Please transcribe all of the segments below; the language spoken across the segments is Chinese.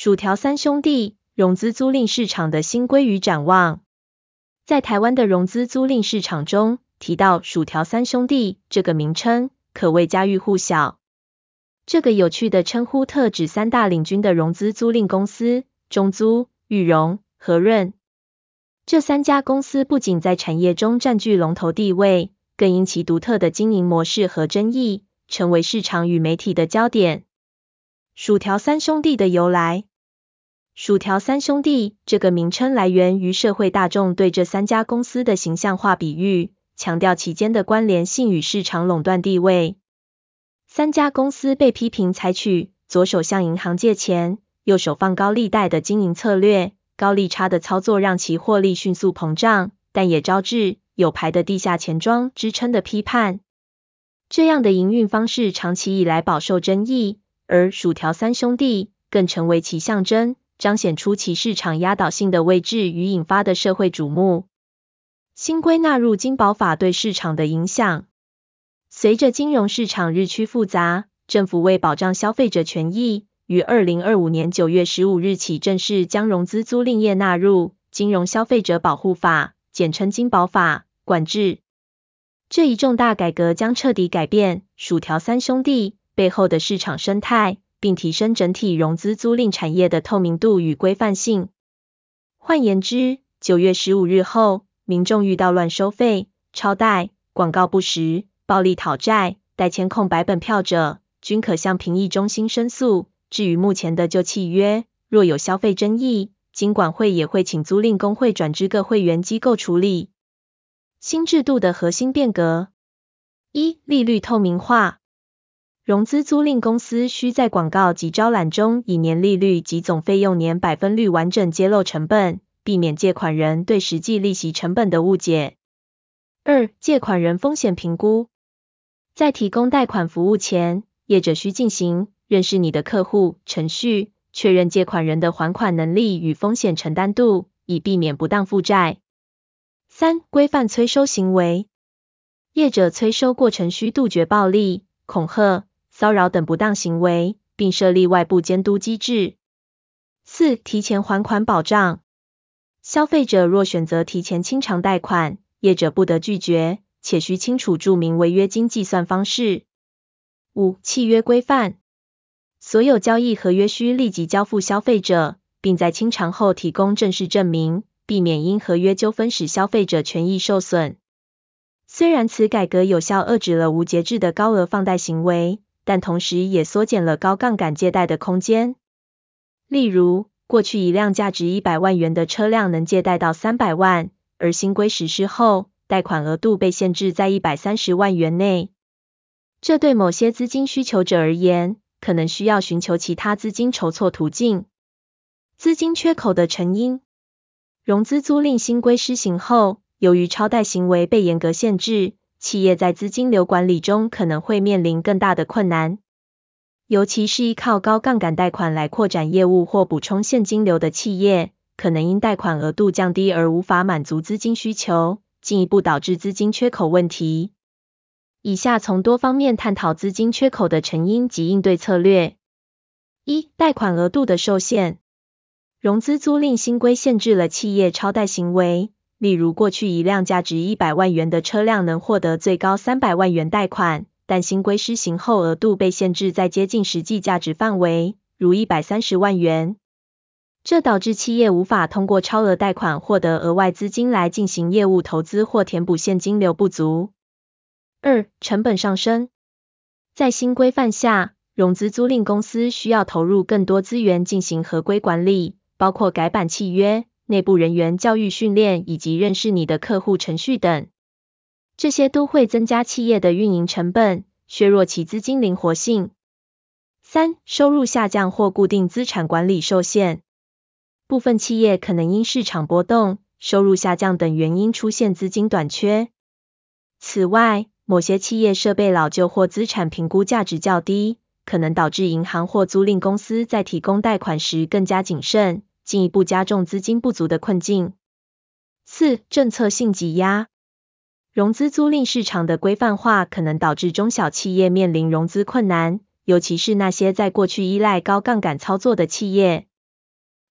薯条三兄弟融资租赁市场的新规与展望。在台湾的融资租赁市场中，提到薯条三兄弟这个名称，可谓家喻户晓。这个有趣的称呼特指三大领军的融资租赁公司中租、裕融、和润。这三家公司不仅在产业中占据龙头地位，更因其独特的经营模式和争议，成为市场与媒体的焦点。薯条三兄弟的由来。薯条三兄弟这个名称来源于社会大众对这三家公司的形象化比喻，强调其间的关联性与市场垄断地位。三家公司被批评采取左手向银行借钱，右手放高利贷的经营策略，高利差的操作让其获利迅速膨胀，但也招致有牌的地下钱庄之称的批判。这样的营运方式长期以来饱受争议，而薯条三兄弟更成为其象征，彰显出其市场压倒性的位置与引发的社会瞩目。新规纳入金保法对市场的影响。随着金融市场日趋复杂，政府为保障消费者权益，于2025年9月15日起正式将融资租赁业纳入金融消费者保护法，简称金保法，管制。这一重大改革将彻底改变薯条三兄弟背后的市场生态，并提升整体融资租赁产业的透明度与规范性。换言之，9月15日后，民众遇到乱收费、超贷、广告不实、暴力讨债、代签空白本票者，均可向评议中心申诉。至于目前的旧契约，若有消费争议，金管会也会请租赁公会转至各会员机构处理。新制度的核心变革。一、利率透明化。融资租赁公司需在广告及招揽中以年利率及总费用年百分率完整揭露成本，避免借款人对实际利息成本的误解。二、借款人风险评估。在提供贷款服务前，业者需进行认识你的客户程序，确认借款人的还款能力与风险承担度，以避免不当负债。三、规范催收行为。业者催收过程需杜绝暴力、恐吓、骚扰等不当行为，并设立外部监督机制。四、提前还款保障。消费者若选择提前清偿贷款，业者不得拒绝，且需清楚注明违约金计算方式。五、契约规范。所有交易合约需立即交付消费者，并在清偿后提供正式证明，避免因合约纠纷使消费者权益受损。虽然此改革有效遏制了无节制的高额放贷行为，但同时也缩减了高杠杆借贷的空间。例如，过去一辆价值100万元的车辆能借贷到300万，而新规实施后，贷款额度被限制在130万元内。这对某些资金需求者而言，可能需要寻求其他资金筹措途径。资金缺口的成因。融资租赁新规施行后，由于超贷行为被严格限制，企业在资金流管理中可能会面临更大的困难。尤其是依靠高杠杆贷款来扩展业务或补充现金流的企业，可能因贷款额度降低而无法满足资金需求，进一步导致资金缺口问题。以下从多方面探讨资金缺口的成因及应对策略。一、贷款额度的受限。融资租赁新规限制了企业超贷行为，例如过去一辆价值100万元的车辆能获得最高300万元贷款，但新规施行后额度被限制在接近实际价值范围，如130万元。这导致企业无法通过超额贷款获得额外资金来进行业务投资或填补现金流不足。二、成本上升。在新规范下，融资租赁公司需要投入更多资源进行合规管理，包括改版契约、内部人员教育训练以及认识你的客户程序等。这些都会增加企业的运营成本，削弱其资金灵活性。三、收入下降或固定资产管理受限。部分企业可能因市场波动、收入下降等原因出现资金短缺。此外，某些企业设备老旧或资产评估价值较低，可能导致银行或租赁公司在提供贷款时更加谨慎，进一步加重资金不足的困境。四、政策性挤压。融资租赁市场的规范化可能导致中小企业面临融资困难，尤其是那些在过去依赖高杠杆操作的企业。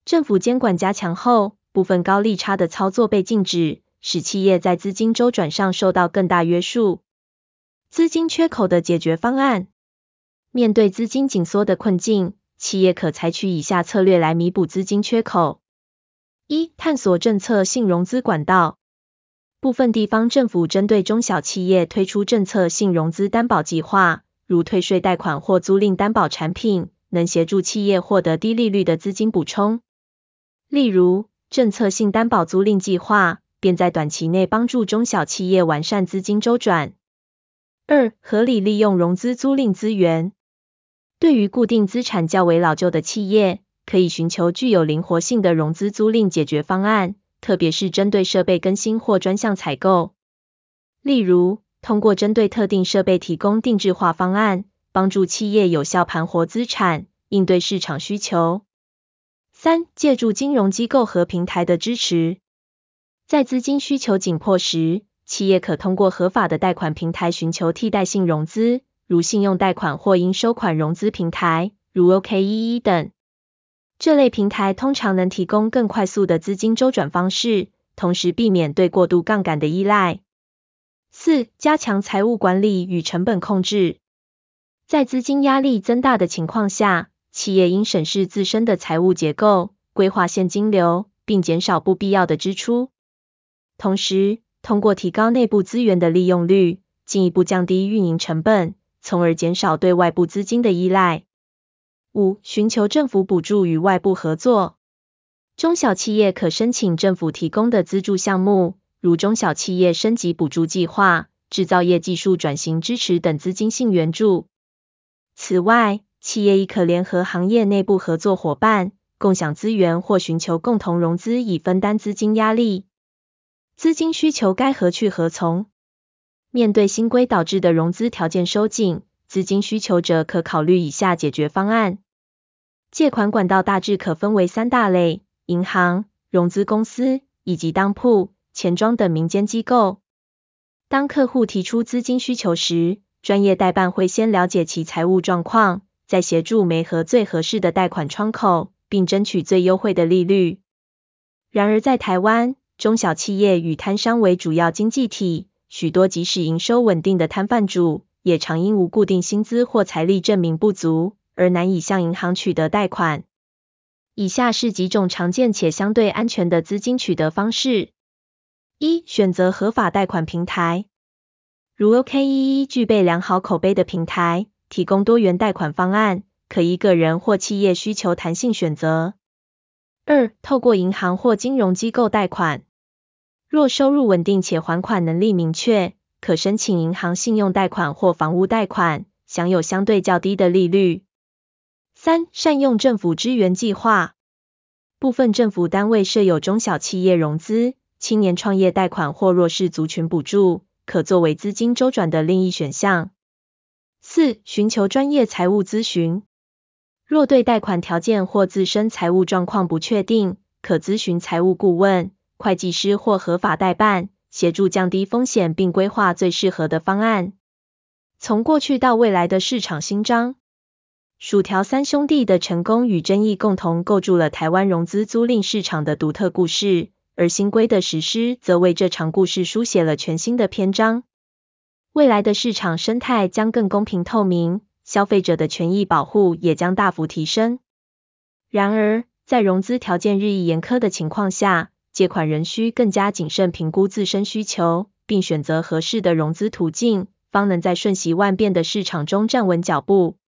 政府监管加强后，部分高利差的操作被禁止，使企业在资金周转上受到更大约束。资金缺口的解决方案。面对资金紧缩的困境，企业可采取以下策略来弥补资金缺口。一、探索政策性融资管道。部分地方政府针对中小企业推出政策性融资担保计划，如退税贷款或租赁担保产品，能协助企业获得低利率的资金补充。例如，政策性担保租赁计划，便在短期内帮助中小企业完善资金周转。二、合理利用融资租赁资源。对于固定资产较为老旧的企业，可以寻求具有灵活性的融资租赁解决方案，特别是针对设备更新或专项采购。例如，通过针对特定设备提供定制化方案，帮助企业有效盘活资产，应对市场需求。三、借助金融机构和平台的支持。在资金需求紧迫时，企业可通过合法的贷款平台寻求替代性融资，如信用贷款或应收款融资平台，如 OKEE 等。这类平台通常能提供更快速的资金周转方式，同时避免对过度杠杆的依赖。四、加强财务管理与成本控制。在资金压力增大的情况下，企业应审视自身的财务结构，规划现金流，并减少不必要的支出。同时，通过提高内部资源的利用率，进一步降低运营成本，从而减少对外部资金的依赖。五、寻求政府补助与外部合作。中小企业可申请政府提供的资助项目，如中小企业升级补助计划、制造业技术转型支持等资金性援助。此外，企业亦可联合行业内部合作伙伴，共享资源或寻求共同融资以分担资金压力。资金需求该何去何从？面对新规导致的融资条件收紧，资金需求者可考虑以下解决方案。借款管道大致可分为三大类：银行、融资公司以及当铺、钱庄等民间机构。当客户提出资金需求时，专业代办会先了解其财务状况，再协助媒合最合适的贷款窗口，并争取最优惠的利率。然而在台湾，中小企业与摊商为主要经济体，许多即使营收稳定的摊贩主，也常因无固定薪资或财力证明不足，而难以向银行取得贷款。以下是几种常见且相对安全的资金取得方式。一、选择合法贷款平台。如 OKEE 具备良好口碑的平台，提供多元贷款方案，可依个人或企业需求弹性选择。二、透过银行或金融机构贷款。若收入稳定且还款能力明确，可申请银行信用贷款或房屋贷款，享有相对较低的利率。三、善用政府支援计划。部分政府单位设有中小企业融资、青年创业贷款或弱势族群补助，可作为资金周转的另一选项。四、寻求专业财务咨询。若对贷款条件或自身财务状况不确定，可咨询财务顾问、会计师或合法代办，协助降低风险并规划最适合的方案。从过去到未来的市场新章。薯条三兄弟的成功与争议共同构筑了台湾融资租赁市场的独特故事，而新规的实施则为这场故事书写了全新的篇章。未来的市场生态将更公平透明，消费者的权益保护也将大幅提升。然而，在融资条件日益严苛的情况下，借款人需更加谨慎评估自身需求，并选择合适的融资途径，方能在瞬息万变的市场中站稳脚步。